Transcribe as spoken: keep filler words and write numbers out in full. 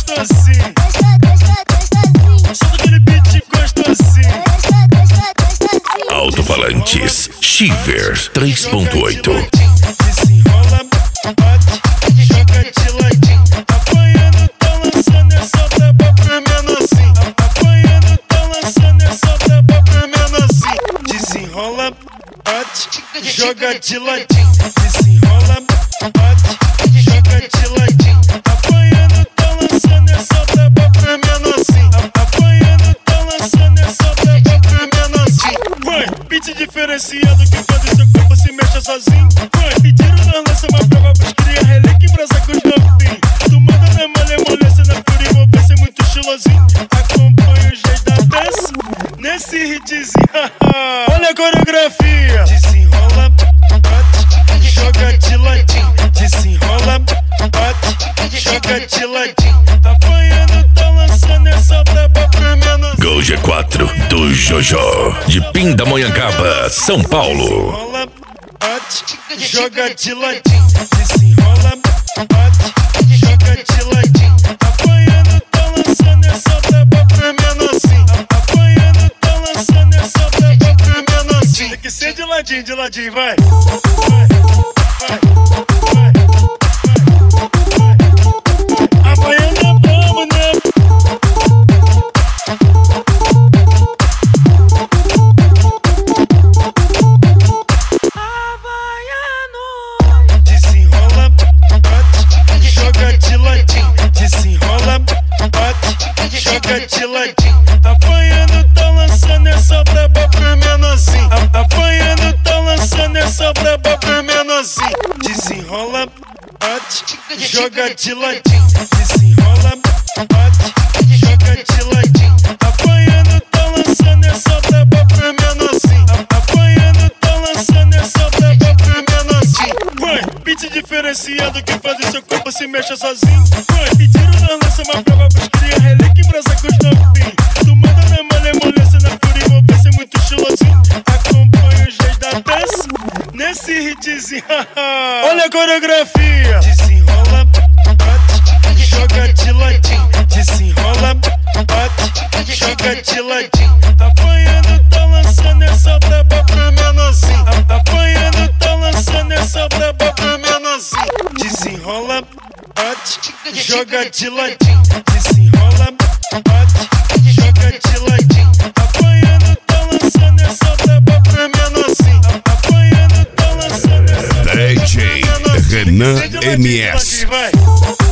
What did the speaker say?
gostosinho. Só daquele beat gostosinho. Alto-falantes Shiver três ponto oito. Desenrola, bate, joga de ladinho. Apanhando, tá lançando essa braba pro menorzinho. Apanhando, tá lançando essa braba pro menorzinho. Desenrola, bate, joga de ladinho. Desenrola, bate, joga de ladinho. Apanhando, tá lançando essa braba pro menorzinho. Apanhando, tá lançando essa braba pro menorzinho. Vai, beat diferenciado que faz seu corpo se mexa sozinho. Vai, pediram nós lança uma prova pros cria relíquia em brasa com os novinhos. Tu manda na malemolência, na pura envolvência, muito estilosinho. Acompanha os reis da dança nesse hitzinho. Olha a coreografia. Desenrola, bate, joga de ladinho. Desenrola, bate, joga de ladinho. Apanhando, tá lançando essa braba pro menor. Gol G quatro do Jojo, de Pindamonhangaba, São Paulo. Desenrola, bate, joga de ladinho. Desenrola, bate, joga de ladinho. Apanhando, tá lançando essa braba pro menorzinho. Apanhando, tá lançando essa braba pro menorzinho. Tem que ser de ladinho, de ladinho, vai. Vai, vai, vai, vai. Apanhando é brabo, né? Desenrola, bate, joga de ladinho. Desenrola, bate, joga de ladinho. Apanhando, tá lançando essa braba pro menorzinho. Apanhando, tá lançando essa braba pro menorzinho. Desenrola, bate, joga de ladinho. Desenrola, bate, joga de ladinho. Apanhando, tá lançando essa braba pro menorzinho. Apanhando, tá lançando essa braba pro menorzinho. Vai, beat diferenciado que faz o seu corpo se mexa sozinho. Vai, pediram nós lança uma prova pros cria relíquia em brasa com os novinhos. Tu manda na malemolência, na pura envolvência, muito estilosinho. Acompanha os reis da dança nesse hitzinho. Olha a coreografia. Desenrola, bate, joga de ladinho. Desenrola, bate, joga de ladinho. Apanhando, tá lançando essa braba pro menorzinho. Apanhando, tá lançando essa braba pro menorzinho. Desenrola, bate, joga de ladinho. Desenrola, bate, joga de ladinho. Apanhando, tá lançando essa braba pro menorzinho. Apanhando, tá lançando essa braba pro menorzinho. D J Renan M S. Vai.